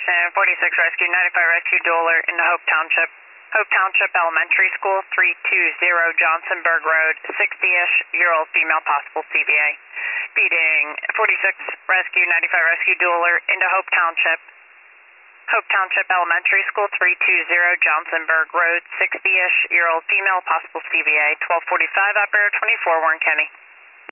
Houston, 46 Rescue, 95 Rescue Dueler in the Hope Township Elementary School, 320 Johnsonburg Road, 60-ish-year-old female, possible CVA. Speeding, 46 Rescue, 95 Rescue Dueler into Hope Township Elementary School, 320 Johnsonburg Road, 60-ish-year-old female, possible CVA. 1245, operator 24, Warren County.